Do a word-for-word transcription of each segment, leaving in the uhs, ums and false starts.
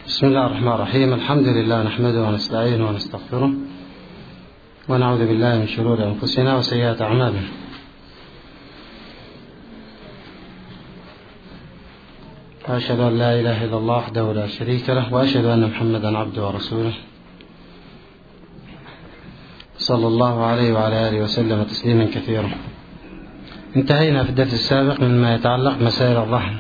بسم الله الرحمن الرحيم. الحمد لله نحمده ونستعينه ونستغفره ونعوذ بالله من شرور أنفسنا وسيئات أعمالنا. وأشهد أن لا إله إلا الله وحده لا شريك له، وأشهد أن محمدا عبده ورسوله صلى الله عليه وعلى آله وسلم تسليما كثيرا. انتهينا في الدرس السابق مما يتعلق بمسائل الرحم.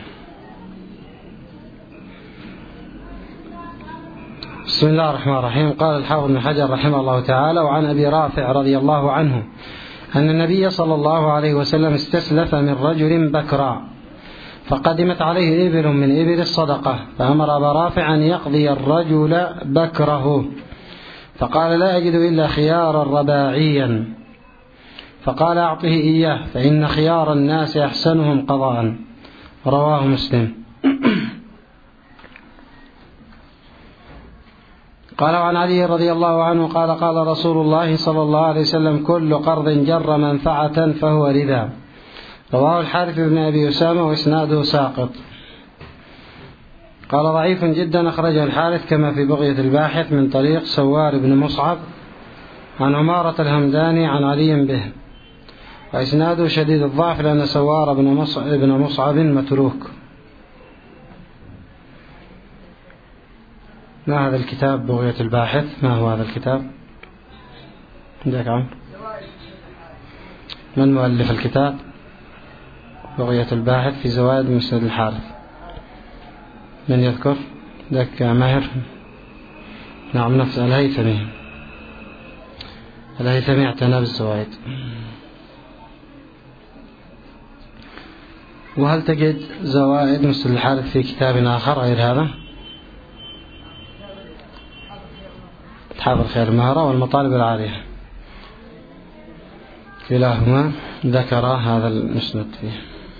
بسم الله الرحمن الرحيم. قال الحافظ بن حجر رحمه الله تعالى: وعن أبي رافع رضي الله عنه أن النبي صلى الله عليه وسلم استسلف من رجل بكرا، فقدمت عليه إبل من إبل الصدقة، فأمر أبا رافع أن يقضي الرجل بكره، فقال: لا أجد إلا خيارا رباعيا، فقال: أعطه إياه فإن خيار الناس أحسنهم قضاء. رواه مسلم. قال: وعن علي رضي الله عنه قال: قال رسول الله صلى الله عليه وسلم: كل قرض جر منفعة فهو ربا. رواه الحارث بن أبي أسامة وإسناده ساقط. قال: ضعيف جدا، أخرجه الحارث كما في بغية الباحث من طريق سوار بن مصعب عن عمارة الهمداني عن علي به، وإسناده شديد الضعف لأن سوار بن مصعب متروك. ما هذا الكتاب بغية الباحث؟ ما هو هذا الكتاب؟ عندك عم؟ من مؤلف الكتاب؟ بغية الباحث في زوائد مسند الحارث. من يذكر؟ ذاك ماهر؟ نعم، نفس الهيثمي. الهيثمي اعتنى بالزوائد. وهل تجد زوائد مسند الحارث في كتاب آخر غير هذا؟ حافظ خير المهرة والمطالب العالية، كلاهما ذكر هذا المسند فيه.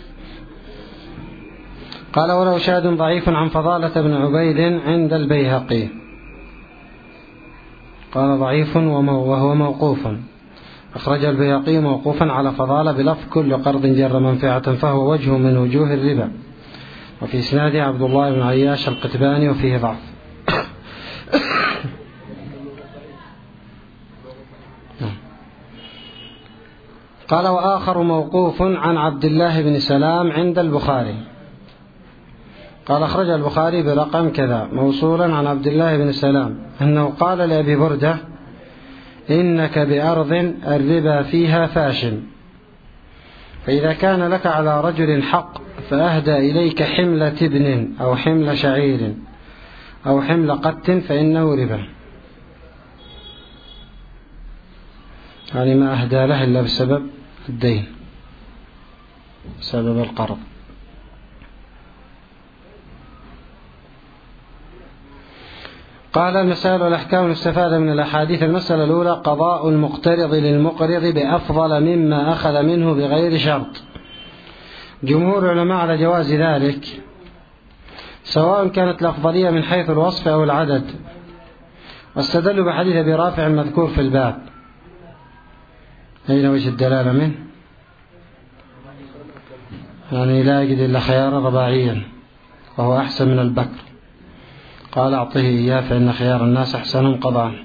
قال: ولو شاهد ضعيف عن فضالة بن عبيد عند البيهقي. قال: ضعيف وهو موقوف، أخرج البيهقي موقوفا على فضالة بلفظ: كل قرض جر منفعة فهو وجه من وجوه الربا، وفي إسناده عبد الله بن عياش القتباني وفيه ضعف. قال: وآخر موقوف عن عبد الله بن سلام عند البخاري. قال: أخرج البخاري برقم كذا موصولا عن عبد الله بن سلام أنه قال لأبي بردة: إنك بأرض الربا فيها فاشن، فإذا كان لك على رجل حق فأهدى إليك حملة ابن أو حمل شعير أو حمل قت فإنه ربا. يعني ما أهدى له إلا بسبب الدين، بسبب القرض. قال: المسائل والأحكام المستفادة من الأحاديث. المسألة الأولى: قضاء المقترض للمقرض بأفضل مما أخذ منه بغير شرط. جمهور العلماء على جواز ذلك، سواء كانت الأفضلية من حيث الوصف أو العدد، واستدلوا بحديث أبي رافع المذكور في الباب. أين وجه الدلالة منه؟ يعني لا يجد إلا خيارا رباعيا وهو أحسن من البكر، قال: أعطه إياه فإن خيار الناس أحسنهم قضاء.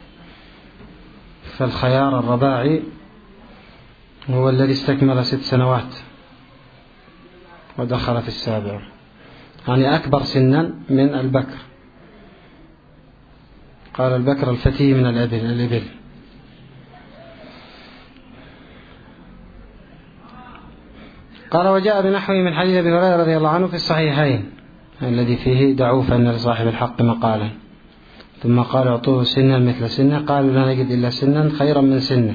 فالخيار الرباعي هو الذي استكمل ست سنوات ودخل في السابع، يعني أكبر سنا من البكر. قال: البكر الفتي من الإبل الإبل. قال: وجاء بنحوه من حديث أبي هريرة رضي الله عنه في الصحيحين الذي فيه: دعوا فإن لصاحب الحق مقالا، ثم قال: اعطوه سنا مثل سنه، قالوا: لا نجد إلا سنا خيرا من سنه.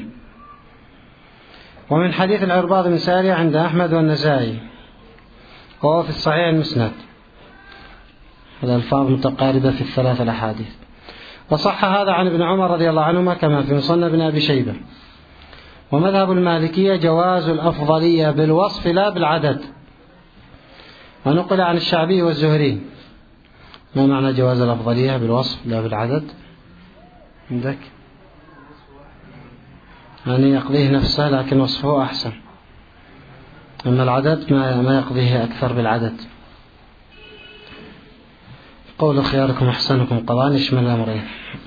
ومن حديث العرباض بن سارية عند أحمد والنسائي وهو في الصحيح المسند، الألفاظ متقاربة في الثلاث الأحاديث. وصح هذا عن ابن عمر رضي الله عنهما كما في مصنف ابن أبي شيبة. ومذهب المالكية جواز الأفضلية بالوصف لا بالعدد، ونقل عن الشعبي والزهري. ما معنى جواز الأفضلية بالوصف لا بالعدد؟ عندك؟ يعني يقضيه نفسه لكن وصفه أحسن، أما العدد ما يقضيه أكثر بالعدد. قول خياركم أحسنكم قضاء يشمل الأمرين.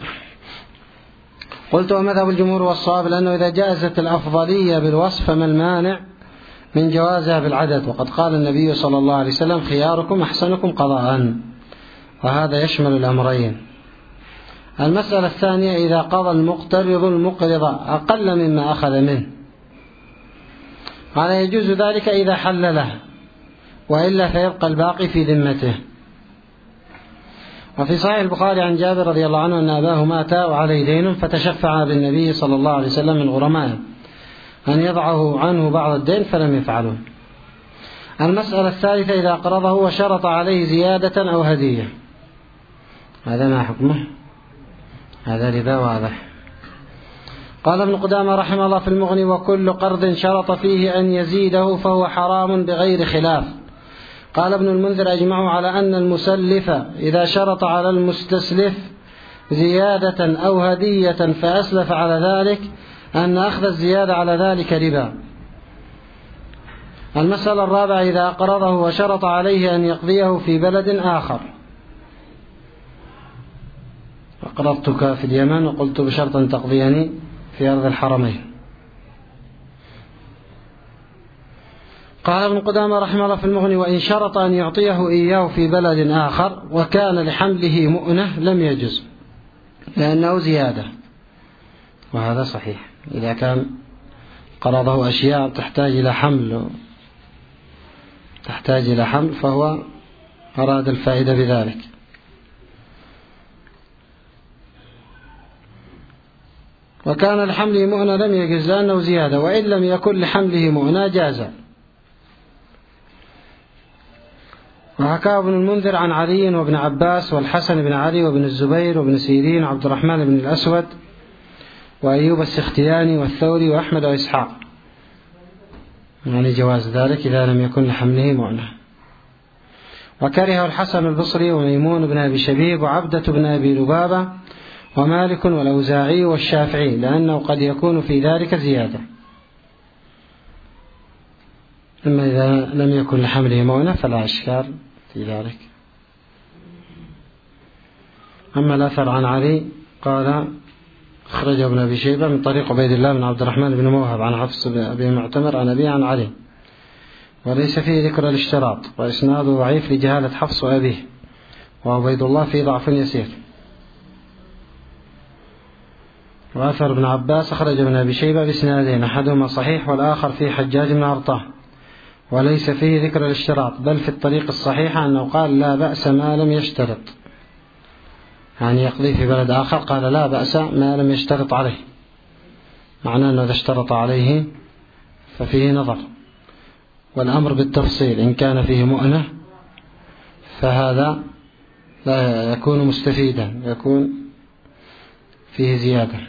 قلت ومذهب الجمهور والصواب لأنه إذا جازت الأفضلية بالوصف فما المانع من جوازها بالعدد، وقد قال النبي صلى الله عليه وسلم خياركم أحسنكم قضاء، وهذا يشمل الأمرين. المسألة الثانية إذا قضى المقترض المقرض أقل مما أخذ منه، قال يجوز ذلك إذا حل له، وإلا فيبقى الباقي في ذمته. وفي صحيح البخاري عن جابر رضي الله عنه أن أباه مات وعليه دين فتشفع بالنبي صلى الله عليه وسلم من غرمائه أن يضعه عنه بعض الدين فلم يفعله. المسألة الثالثة إذا قرضه وشرط عليه زيادة أو هدية، هذا ما حكمه؟ هذا ربا واضح. قال ابن قدامة رحمه الله في المغني وكل قرض شرط فيه أن يزيده فهو حرام بغير خلاف. قال ابن المنذر أجمعوا على أن المسلف إذا شرط على المستسلف زيادة أو هدية فأسلف على ذلك أن أخذ الزيادة على ذلك ربا. المسألة الرابعة إذا أقرضه وشرط عليه أن يقضيه في بلد آخر، أقرضتك في اليمن وقلت بشرط أن تقضيني في أرض الحرمين. قال ابن قدامة رحمه الله في المغني وإن شرط أن يعطيه إياه في بلد آخر وكان لحمله مؤنة لم يجز لأنه زيادة، وهذا صحيح. إذا كان قرضه أشياء تحتاج إلى حمل تحتاج إلى حمل فهو أراد الفائدة بذلك. وكان لحمله مؤنة لم يجز لأنه زيادة، وإن لم يكن لحمله مؤنة جاز. وحكى ابن المنذر عن علي وابن عباس والحسن بن علي وابن الزبير وابن سيرين وعبد الرحمن بن الأسود وأيوب السختياني والثوري وأحمد وإسحاق يعني جواز ذلك إذا لم يكن لحمله مؤنة. وكره الحسن البصري وميمون بن أبي شبيب وعبدة بن أبي لبابة ومالك والأوزاعي والشافعي لأنه قد يكون في ذلك زيادة، أما إذا لم يكن لحمله مؤنة فلا إشكال في ذلك. أما الأثر عن علي قال أخرجه ابن أبي شيبة من طريق عبيد الله بن عبد الرحمن بن موهب عن حفص بن أبي معتمر عن أبيه عن علي، وليس فيه ذكر الاشتراط، وإسناده ضعيف لجهالة حفص وأبيه، وعبيد الله فيه ضعف يسير. وأثر ابن عباس أخرج ابن أبي شيبة بإسنادين أحدهما صحيح والآخر فيه حجاج بن أرطاه، وليس فيه ذكر الاشتراط، بل في الطريق الصحيحة أنه قال لا بأس ما لم يشترط، يعني يقضي في بلد آخر قال لا بأس ما لم يشترط عليه، معناه أنه إذا اشترط عليه ففيه نظر. والأمر بالتفصيل إن كان فيه مؤنة فهذا لا يكون مستفيدا، يكون فيه زيادة.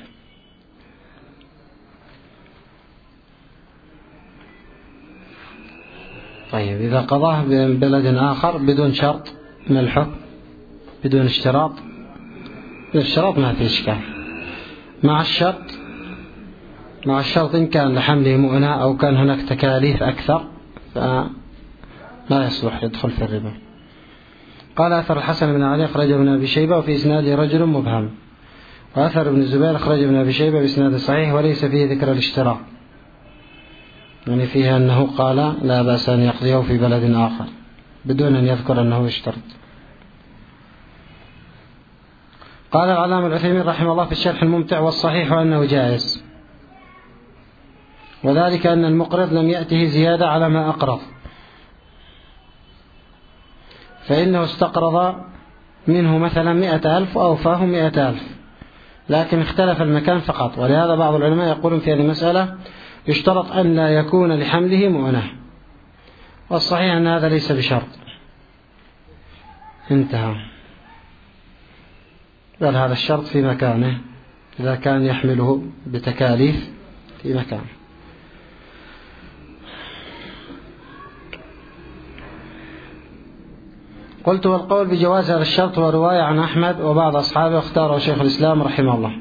طيب إذا قضاه ببلد آخر بدون شرط من الحكم بدون اشتراط، الاشتراط ما فيه إشكال. مع الشرط مع الشرط إن كان لحمله مؤنة أو كان هناك تكاليف أكثر فلا يصلح يدخل في الربا. قال أثر الحسن بن علي أخرجه ابن أبي شيبة وفي إسناده رجل مبهم، وأثر ابن الزبير أخرج ابن أبي شيبة بإسناد صحيح وليس فيه ذكر الاشتراط، يعني فيها أنه قال لا بأس أن يقضيه في بلد آخر بدون أن يذكر أنه يشترط. قال العلامة العثيمين رحمه الله في الشرح الممتع والصحيح أنه جائز، وذلك أن المقرض لم يأته زيادة على ما أقرض، فإنه استقرض منه مثلا مئة ألف أو فاه مئة ألف، لكن اختلف المكان فقط. ولهذا بعض العلماء يقولون في هذه المسألة يشترط أن لا يكون لحمله مؤنة، والصحيح أن هذا ليس بشرط. انتهى. بل هذا الشرط في مكانه إذا كان يحمله بتكاليف في مكانه. قلت والقول بجواز هذا الشرط ورواية عن أحمد وبعض أصحابه اختاره شيخ الإسلام رحمه الله.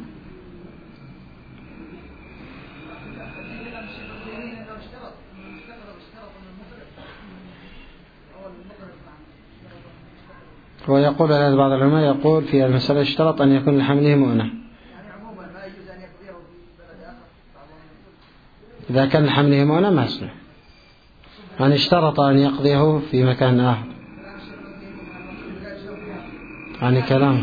ويقول هذا بعض العلماء يقول في المسألة اشترط أن يكون لحمله مؤنة. إذا كان لحمله مؤنة ما يصلح، يعني اشترط أن يقضيه في مكان آخر. يعني كلام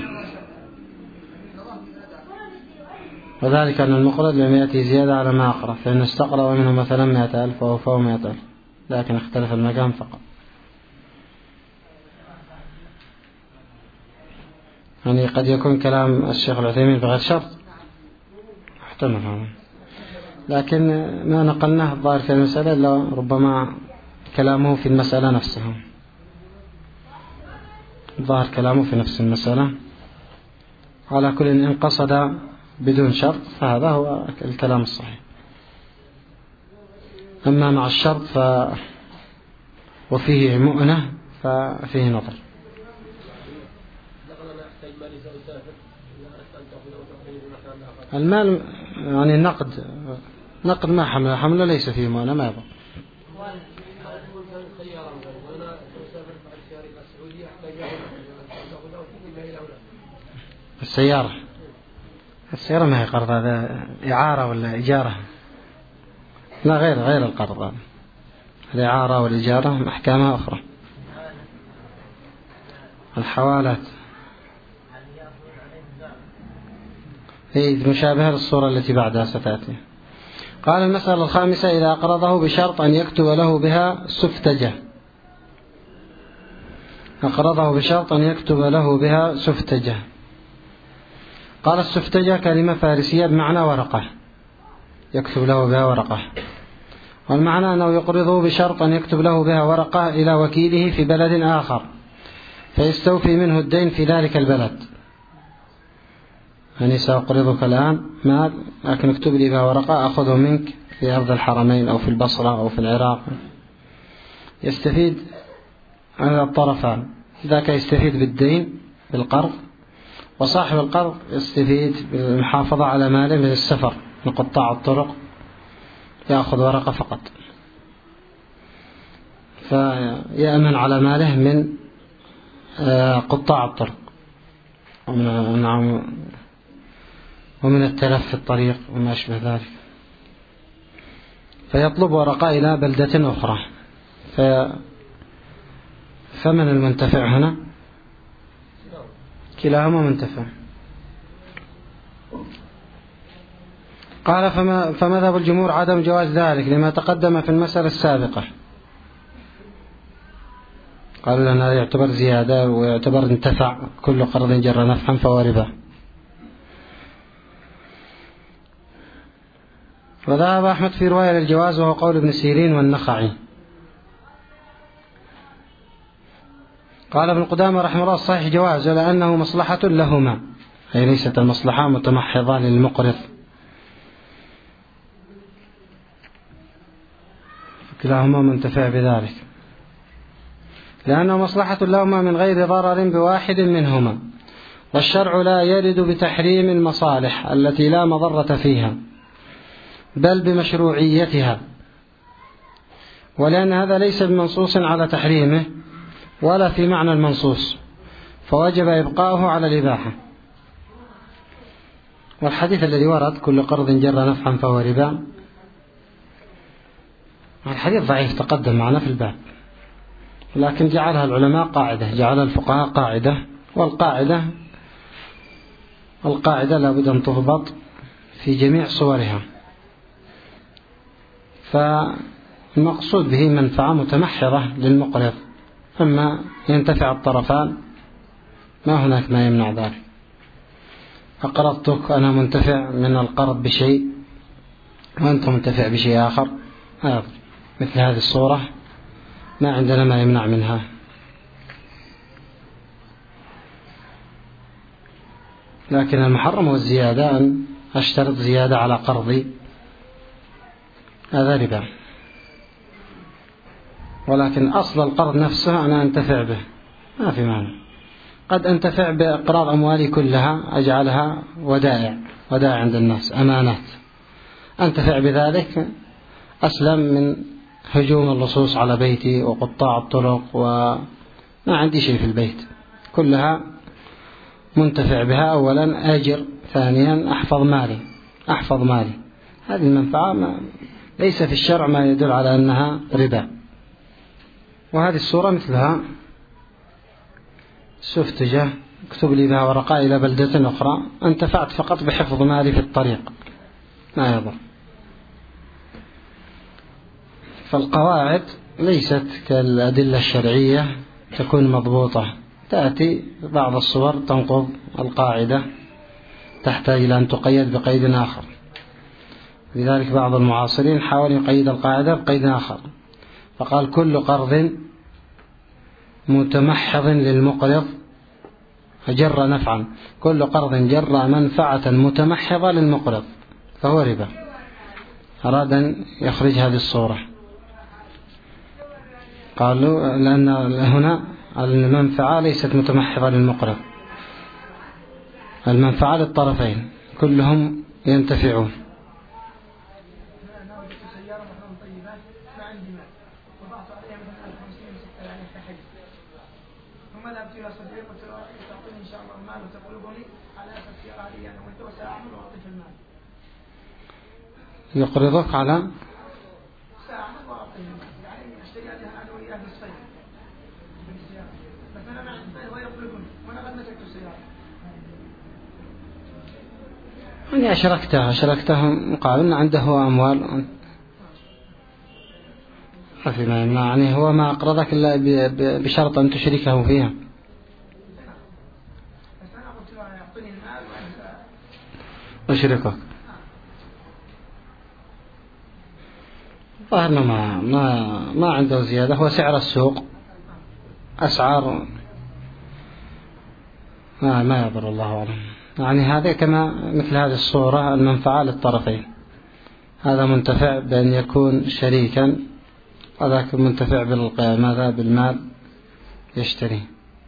وذلك أن المقرض لم يأتي زيادة على ما أقرأ، فإن استقرأ منه مثلا مئة ألف وهو فوق مئة ألف، لكن اختلف المكان فقط. يعني قد يكون كلام الشيخ العثيمين بغير شرط، احتمل هذا، لكن ما نقلناه الظاهر في المسألة إلا ربما كلامه في المسألة نفسها، الظاهر كلامه في نفس المسألة. على كل إن قصد بدون شرط فهذا هو الكلام الصحيح، أما مع الشرط ف وفيه مؤنة ففيه نظر. المال يعني النقد نقد ما حمله حمله ليس فيه مؤنة ما يبقى. السيارة السيارة ما هي قرض، هذا إعارة ولا إجارة؟ لا غير غير القرض، الإعارة والإجارة أحكامها أخرى. الحوالات هي مشابهة للصورة التي بعدها ستأتي. قال المسألة الخامسة: إذا أقرضه بشرط أن يكتب له بها سفتجة. أقرضه بشرط أن يكتب له بها سفتجة. قال السفتجة كلمة فارسية بمعنى ورقة، يكتب له بها ورقة، والمعنى أنه يقرضه بشرط أن يكتب له بها ورقة إلى وكيله في بلد آخر فيستوفي منه الدين في ذلك البلد. يعني سأقرضك الآن مال، لكن اكتب لي بها ورقة أخذه منك في أرض الحرمين أو في البصرة أو في العراق. يستفيد على الطرفان، ذاك يستفيد بالدين بالقرض، وصاحب القرض يستفيد بالمحافظة على ماله من السفر من قطاع الطرق، يأخذ ورقة فقط فيأمن على ماله من قطاع الطرق ومن ومن التلف في الطريق وما أشبه ذلك. فيطلب ورقة إلى بلدة أخرى، فمن المنتفع هنا؟ كلاهما منتفع. قال فما فمذهب الجمهور عدم جواز ذلك لما تقدم في المسألة السابقة. قالوا لأنه يعتبر زيادة ويعتبر انتفع، كل قرض جر نفعا فهو ربا. وذهب أحمد في رواية للجواز وهو قول ابن سيرين والنخعي. قال ابن قدامة رحمه الله: الصحيح جواز لأنه مصلحة لهما، أي ليست المصلحة متمحضة للمقرض، كلاهما منتفع بذلك، لأنه مصلحة لهما من غير ضرر بواحد منهما، والشرع لا يرد بتحريم المصالح التي لا مضرة فيها بل بمشروعيتها، ولأن هذا ليس بمنصوص على تحريمه ولا في معنى المنصوص، فوجب إبقاؤه على الإباحة. والحديث الذي ورد كل قرض جر نفعا فهو ربا، الحديث ضعيف تقدم معنا في الباب، لكن جعلها العلماء قاعدة، جعل الفقهاء قاعدة، والقاعدة القاعدة لابد أن تضبط في جميع صورها. فالمقصود به منفعة متمحضة للمقرض، أما ينتفع الطرفان ما هناك ما يمنع ذلك. أقرضتك أنا منتفع من القرض بشيء وأنت منتفع بشيء آخر، مثل هذه الصورة ما عندنا ما يمنع منها. لكن المحرم والزيادة أن أشترط زيادة على قرضي، هذا ربا. ولكن أصل القرض نفسه أنا أنتفع به ما في معنى. قد أنتفع بإقراض أموالي كلها أجعلها ودائع ودائع عند الناس أمانات، أنتفع بذلك أسلم من هجوم اللصوص على بيتي وقطاع الطرق وما عندي شيء في البيت، كلها منتفع بها. أولا أجر، ثانيا أحفظ مالي أحفظ مالي هذه المنفعة ما ليس في الشرع ما يدل على أنها ربا. وهذه الصورة مثلها سفتجة اكتب لي بها ورقة إلى بلدة أخرى، انتفعت فقط بحفظ مالي في الطريق ما يضر. فالقواعد ليست كالأدلة الشرعية تكون مضبوطة، تأتي بعض الصور تنقض القاعدة، تحتاج إلى أن تقيد بقيد آخر. لذلك بعض المعاصرين حاول يقيد القاعدة بقيد آخر، فقال كل قرض متمحض للمقرض فجر نفعا، كل قرض جر منفعة متمحضة للمقرض فهو ربا. أراد أن يخرج هذه الصورة، قالوا لأن هنا المنفعة ليست متمحضة للمقرض، المنفعة للطرفين كلهم ينتفعون. يقرضك على يعني أشركته أشركته مقابل عنده هو أموال في ما يعني هو ما أقرضك إلا بشرط أن تشركه فيها. أشركك ظاهرنا ما ما ما عنده زيادة، هو سعر السوق أسعار ما ما يضر الله أعلم. يعني هذا كما مثل هذه الصورة المنفعة للطرفين، هذا منتفع بأن يكون شريكا وذاك منتفع بالماذا بالمال يشتري.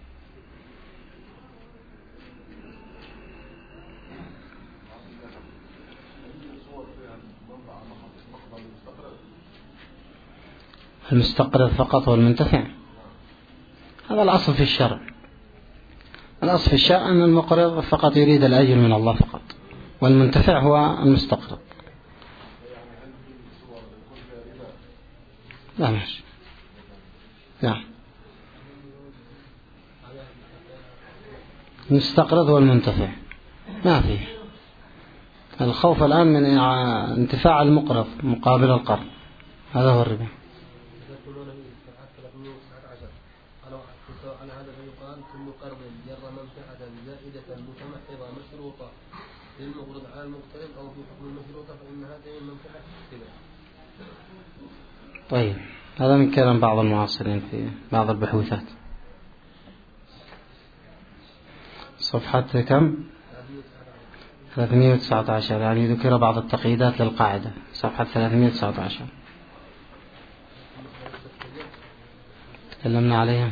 المستقرض فقط والمنتفع هذا الأصل في الشرع، الأصل في الشرع أن المقرض فقط يريد الأجر من الله فقط، والمنتفع هو المستقرض. لا ماشي نعم المستقرض والمنتفع ما فيه. الخوف الآن من انتفاع المقرض مقابل القرض، هذا هو الربا. للمقرض على المقترض أو في حكم المشروطة فإن هذه المنفعة اختلاف. طيب هذا من كلام بعض المعاصرين في بعض البحوثات. صفحة كم؟ ثلاثمئة وتسعة عشر، يعني ذكر بعض التقييدات للقاعدة. صفحة ثلاثمئة وتسعة عشر تكلمنا عليها.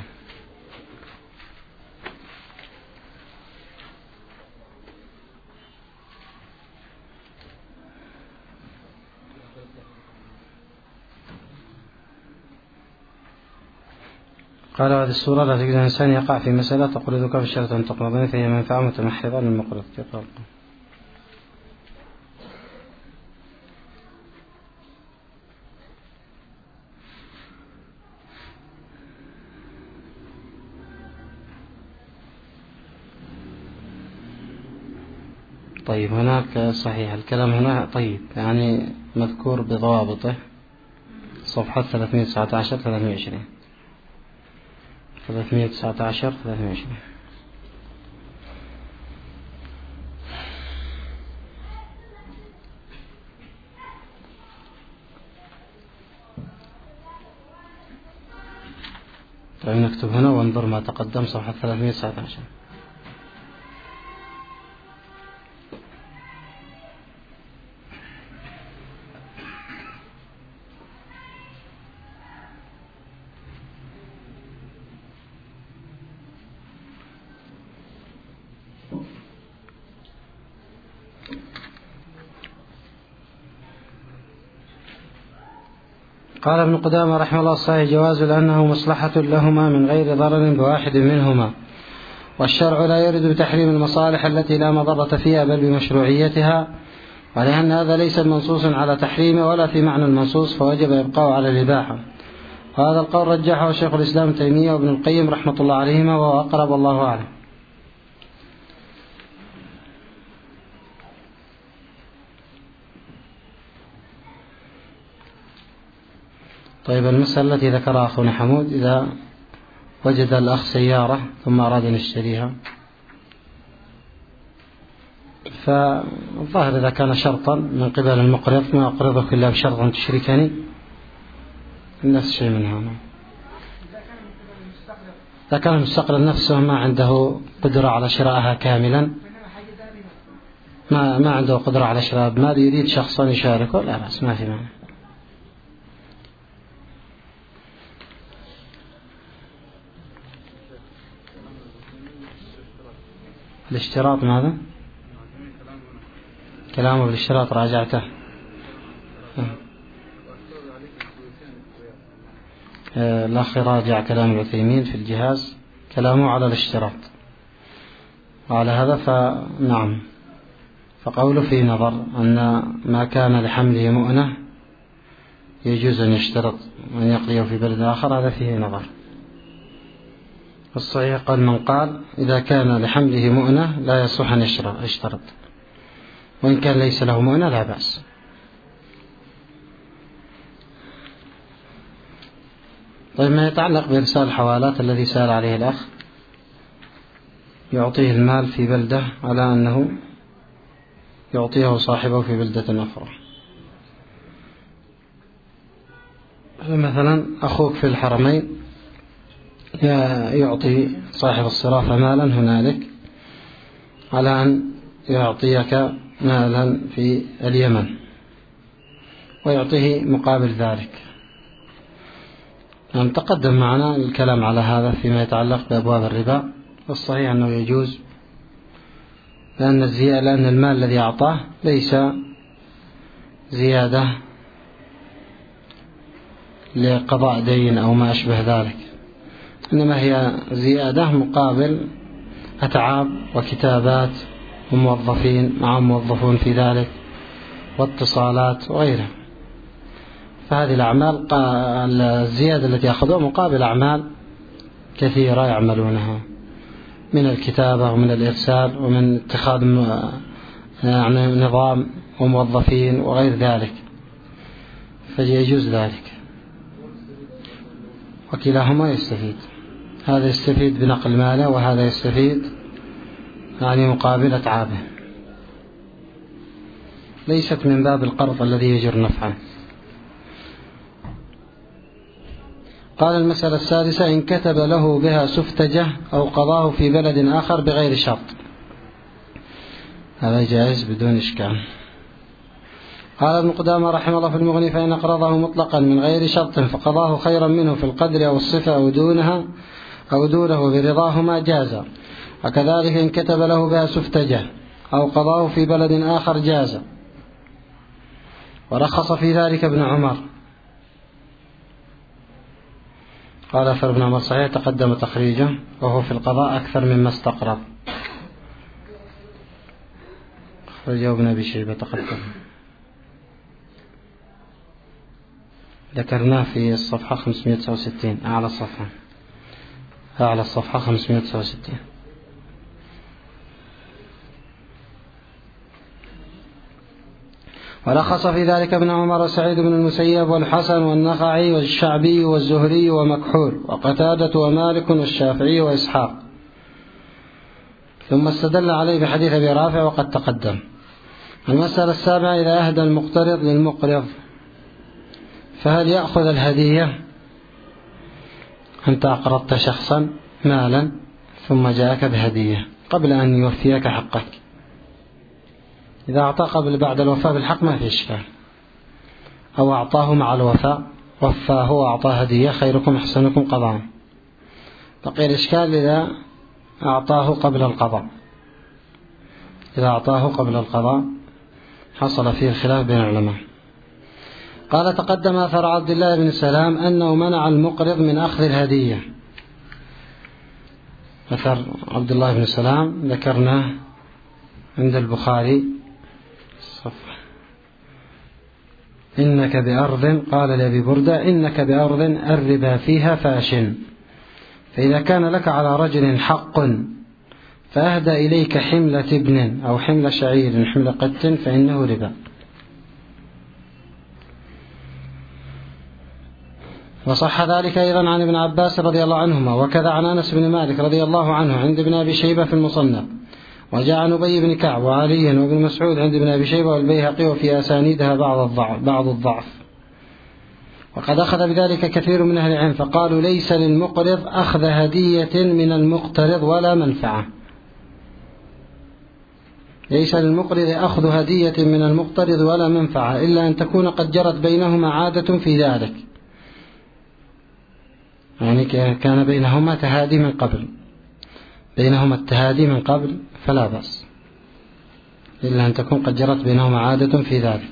قال هذه السورة لا تجد الإنسان يقع في مسألة تقرضك بشرط أن تقرضني فهي منفعة متمحضة للمقرض. طيب هناك صحيح الكلام هنا طيب يعني مذكور بضوابطه. صفحة ثلاثمئة وتسعة عشر ثلاثمئة وعشرين ثلاثمئة وتسعة عشر ثلاثمئة وعشرين. طيب نكتب هنا وانظر ما تقدم. صفحة ثلاثمئة وتسعة عشر. قال ابن قدامة رحمه الله الصحيح جواز لأنه مصلحة لهما من غير ضرر بواحد منهما، والشرع لا يرد بتحريم المصالح التي لا مضرة فيها بل بمشروعيتها، ولأن هذا ليس منصوص على تحريمه ولا في معنى المنصوص، فوجب إبقاءه على الإباحة. وهذا القول رجحه شيخ الإسلام ابن تيمية وابن القيم رحمة الله عليهما، وهو أقرب الله أعلم. طيب، المسألة التي ذكرها أخونا حمود، إذا وجد الأخ سيارة ثم أراد أن يشتريها، فالظاهر إذا كان شرطا من قبل المقرض ما أقرضك إلا بشرط أن تشركني، نفس شيء من هنا. إذا كان المستقرض نفسه ما عنده قدرة على شرائها كاملا، ما ما عنده قدرة على شراء بمال، يريد شخصا يشاركه، لا بأس، ما في معنى. الاشتراط ماذا؟ كلامه بالاشتراط راجعته. الأخ راجع كلام العثيمين في الجهاز، كلامه على الاشتراط، وعلى هذا فنعم، فقوله في نظر أن ما كان لحمله مؤنة يجوز أن يشترط أن يقضيه في بلد آخر، هذا فيه نظر. الصحيح قال من قال إذا كان لحمله مؤنة لا يصح أن يشترط، وإن كان ليس له مؤنة لا بأس. طيب، ما يتعلق بإرسال الحوالات الذي سأل عليه الأخ، يعطيه المال في بلدة على أنه يعطيه صاحبه في بلدة أخرى. مثلا أخوك في الحرمين يعطي صاحب الصرافة مالا هنالك على أن يعطيك مالا في اليمن، ويعطيه مقابل ذلك. يعني تقدم معنا الكلام على هذا فيما يتعلق بأبواب الربا، والصحيح أنه يجوز، لأن الزيادة لأن المال الذي أعطاه ليس زيادة لقضاء دين أو ما أشبه ذلك، إنما هي زيادة مقابل أتعاب وكتابات وموظفين مع موظفون في ذلك واتصالات وغيرها. فهذه الأعمال الزيادة التي أخذوها مقابل أعمال كثيرة يعملونها من الكتابة ومن الإرسال ومن اتخاذ يعني نظام وموظفين وغير ذلك، فيجوز ذلك، وكلاهما يستفيد. هذا يستفيد بنقل ماله وهذا يستفيد يعني مقابل أتعابه، ليست من باب القرض الذي يجر نفعا. قال المسألة السادسة: إن كتب له بها سفتجة أو قضاه في بلد آخر بغير شرط، هذا جائز بدون إشكال. قال ابن قدامة رحمه الله في المغني: فإن أقرضه مطلقا من غير شرط فقضاه خيرا منه في القدر أو الصفة أو دونها أو دونه برضاهما جاز، وكذلك إن كتب له بها سفتجة أو قضاه في بلد آخر جاز. ورخص في ذلك ابن عمر. قال أثر ابن عمر صحيح تقدم تخريجه، وهو في القضاء أكثر مما استقرض. أخرجه ابن أبي شيبة تقدم، ذكرناه في الصفحة خمسمائة وتسعة وستين، أعلى الصفحة أعلى الصفحة خمسمائة وتسعة وستين. ورخص في ذلك ابن عمر وسعيد بن المسيب والحسن والنخعي والشعبي والزهري ومكحول وقتادة ومالك والشافعي وإسحاق. ثم استدل عليه بحديث أبي رافع وقد تقدم. المسألة السابعة: إذا أهدى المقترض للمقرض فهل يأخذ الهدية؟ أنت أقرضت شخصا مالا ثم جاءك بهدية قبل أن يوفيك حقك، إذا أعطى قبل بعد الوفاء بالحق ما في إشكال، أو أعطاه مع الوفاء وفاه وأعطاه هدية، خيركم أحسنكم قضاء. بقي الإشكال إذا أعطاه قبل القضاء، إذا أعطاه قبل القضاء حصل فيه الخلاف بين العلماء. قال: تقدم أثر عبد الله بن سلام أنه منع المقرض من أخذ الهدية، أثر عبد الله بن سلام ذكرناه عند البخاري صفحة. إنك بأرض، قال لأبي بردة: إنك بأرض الربا فيها فاش، فإذا كان لك على رجل حق فأهدى إليك حملة ابن أو حمل شعير حمل قت فإنه ربا. وصح ذلك أيضا عن ابن عباس رضي الله عنهما، وكذا عن أنس بن مالك رضي الله عنه عند ابن أبي شيبة في المصنف، وجاء عن أبي بن كعب وعلي وابن مسعود عند ابن أبي شيبة والبيهقي، وفي أسانيدها بعض الضعف, بعض الضعف. وقد أخذ بذلك كثير من أهل العلم فقالوا: ليس للمقرض أخذ هدية من المقترض ولا منفعة. ليس للمقرض أخذ هدية من المقترض ولا منفعة إلا أن تكون قد جرت بينهما عادة في ذلك، يعني كان بينهما تهادي من قبل بينهما التهادي من قبل فلا بأس، إلا أن تكون قد جرت بينهما عادة في ذلك،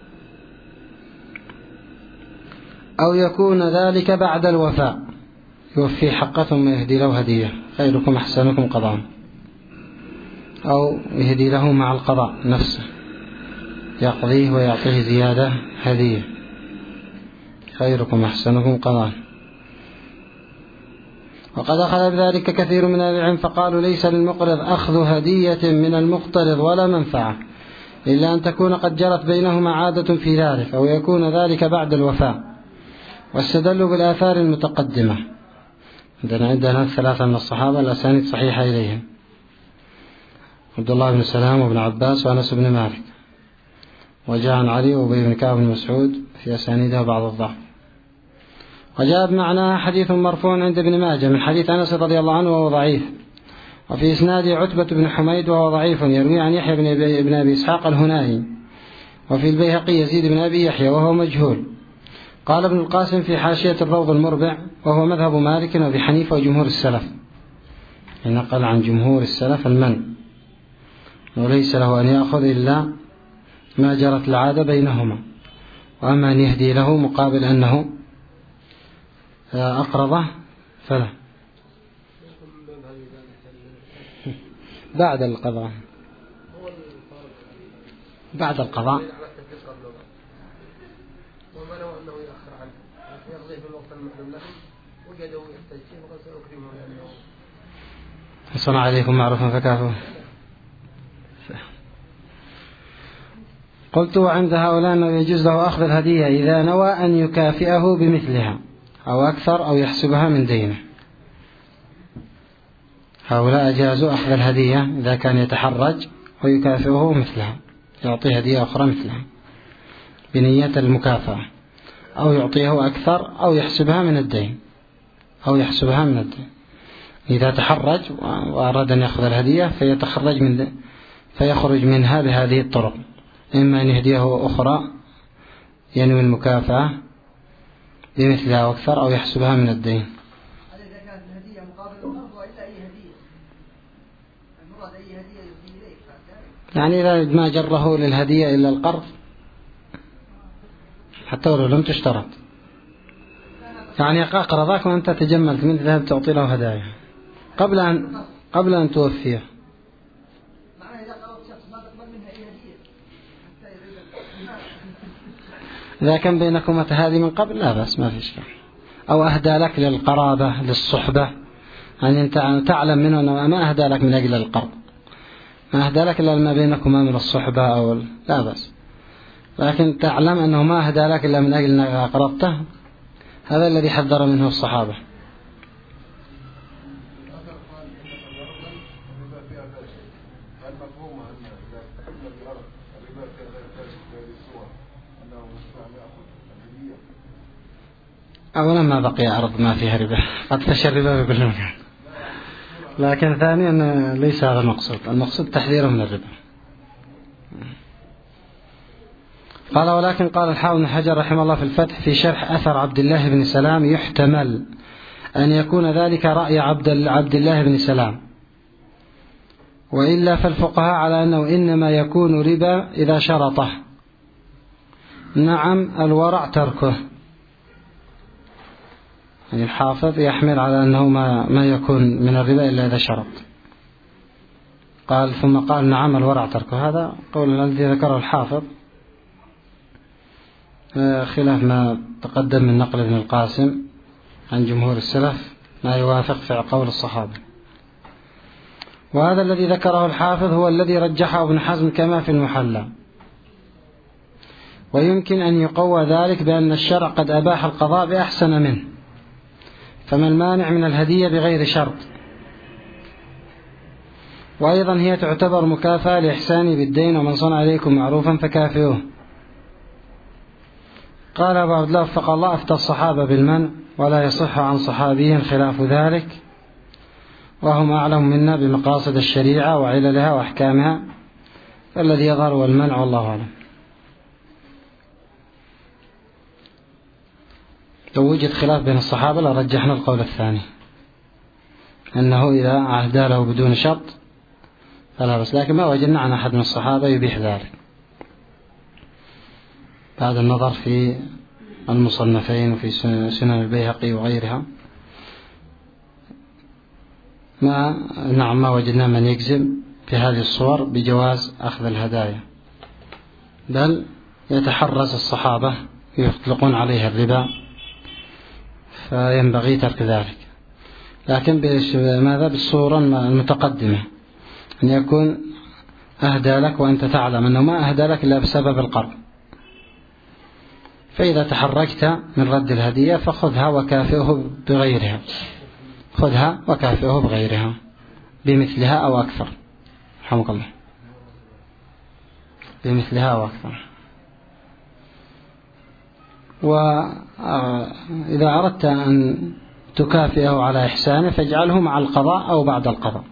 أو يكون ذلك بعد الوفاء، يوفي حقه ثم يهدي له هدية: خيركم أحسنكم قضاء، أو يهدي له مع القضاء نفسه يقضيه ويعطيه زيادة هدية: خيركم أحسنكم قضاء. وقد أخذ بذلك كثير من أهل العلم فقالوا: ليس للمقرض أخذ هدية من المقترض ولا منفعة إلا أن تكون قد جرت بينهما عادة في ذلك، أو يكون ذلك بعد الوفاء. واستدلوا بالآثار المتقدمة. عندنا عندنا ثلاثة من الصحابة الأسانيد صحيحة إليهم: عبد الله بن سلام وابن عباس وأنس بن مالك، وجاء عن علي وأبي بن كعب بن مسعود في أسانيدها بعض الضعف. وجاء بمعناها حديث مرفوع عند ابن ماجه من حديث أنس رضي الله عنه وهو ضعيف، وفي إسناده عتبة بن حميد وهو ضعيف يروي عن يحيى بن أبي إسحاق الهنائي، وفي البيهقي يزيد بن أبي يحيى وهو مجهول. قال ابن القاسم في حاشية الروض المربع: وهو مذهب مالك وأبي حنيفة وجمهور السلف، نقل عن جمهور السلف المنع، وليس له أن يأخذ إلا ما جرت العادة بينهما، وأما أن يهدي له مقابل أنه أقرضه فلا. بعد القضاء بعد القضاء صنع عليكم معروفا فكافوا. قلت: وعند هؤلاء أنه يجوز له أخذ الهدية إذا نوى أن يكافئه بمثلها أو أكثر أو يحسبها من دينه. هؤلاء أجازوا أخذ الهدية إذا كان يتحرج ويكافئه مثلها، يعطيه هدية أخرى مثلها بنية المكافأة، أو يعطيه أكثر أو يحسبها من الدين أو يحسبها من الدين. إذا تحرج وأراد أن يأخذ الهدية فيتخرج من فيخرج منها بهذه الطرق: إما أن يهديه أخرى ينوي المكافأة بمثلها أو أكثر، أو يحسبها من الدين. إذا كانت الهدية مقابل القرض وإلا أي هدية، المراد أي هدية يهدي إليك، يعني إذا ما جره للهدية إلا القرض حتى ولو لم تشترط، يعني أقرضك وأنت تجملت من ذهب تعطي له هدايا قبل أن قبل أن توفيه. إذا كان بينكم تهادي من قبل لا بأس، ما في إشكال. أو أهدى لك للقرابة للصحبة، يعني أنت تعلم منه أنه ما أهدى لك من أجل القرض، ما أهدى لك إلا ما بينكما من الصحبة أو لا بأس، لكن تعلم أنه ما أهدى لك إلا من أجل أنك أقرضته، هذا الذي حذر منه الصحابة. أولا ما بقي أرض ما فيها ربا، قد فشى الربا بكل مكان، لكن ثانيا ليس هذا المقصود، المقصود تحذيره من الربا. قال: ولكن قال الحافظ بن حجر رحمه الله في الفتح في شرح أثر عبد الله بن سلام: يحتمل أن يكون ذلك رأي عبد عبد الله بن سلام، وإلا فالفقهاء على أنه إنما يكون ربا إذا شرطه. نعم الورع تركه، يعني الحافظ يحمل على أنه ما, ما يكون من الربا إلا إذا شرط. قال ثم قال نعم الورع تركه، هذا قول الذي ذكره الحافظ خلاف ما تقدم من نقل ابن القاسم عن جمهور السلف ما يوافق في قول الصحابة. وهذا الذي ذكره الحافظ هو الذي رجحه ابن حزم كما في المحلى. ويمكن أن يقوى ذلك بأن الشرع قد أباح القضاء بأحسن منه، فما المانع من الهدية بغير شرط؟ وأيضا هي تعتبر مكافأة لإحساني بالدين، ومن صنع عليكم معروفا فكافئوه. قال أبو عبد الله وفق الله أفتى الصحابة بالمنع، ولا يصح عن صحابي خلاف ذلك، وهم أعلم منا بمقاصد الشريعة وعللها وأحكامها، فالذي يظهر هو المنع والله أعلم. لو وجد خلاف بين الصحابة لرجحنا القول الثاني أنه إذا عهدا له بدون شرط فلا بس، لكن ما وجدنا عن أحد من الصحابة يبيح ذلك بعد النظر في المصنفين وفي سنن البيهقي وغيرها. ما نعم ما وجدنا من يجزم في هذه الصور بجواز أخذ الهدايا، بل يتحرز الصحابة يطلقون عليها الربا، فينبغي ترك ذلك، لكن ماذا بالصورة المتقدمة أن يكون أهدى لك وأنت تعلم أنه ما أهدى لك إلا بسبب القرض، فإذا تحركت من رد الهدية فخذها وكافئه بغيرها، خذها وكافئه بغيرها بمثلها أو أكثر، رحمك الله، بمثلها أو أكثر. وإذا أردت أن تكافئه على إحسانه فاجعله مع القضاء أو بعد القضاء،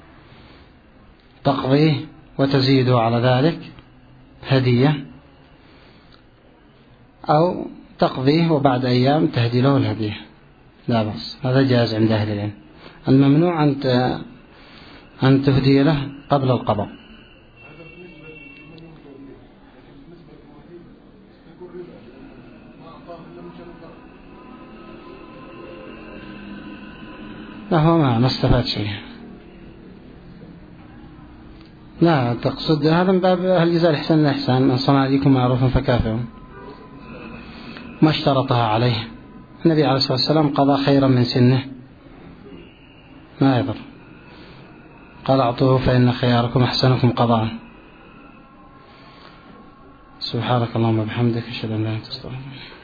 تقضيه وتزيده على ذلك هدية، أو تقضيه وبعد أيام تهدي له الهدية، لا بأس، هذا جائز عند أهل العلم. الممنوع أن تهدي له قبل القضاء. لا هو ما ما استفاد شيء، لا تقصد هذا من باب هل جزاء الإحسان الإحسان، من صنع عليكم معروفا فكافئوا، ما اشترطها عليه. النبي عليه الصلاة والسلام قضى خيرا من سنه ما يضر، قال أعطوه فإن خياركم أحسنكم قضاء. سبحانك اللهم وبحمدك أشهد أن لا إله إلا أنت أستغفرك.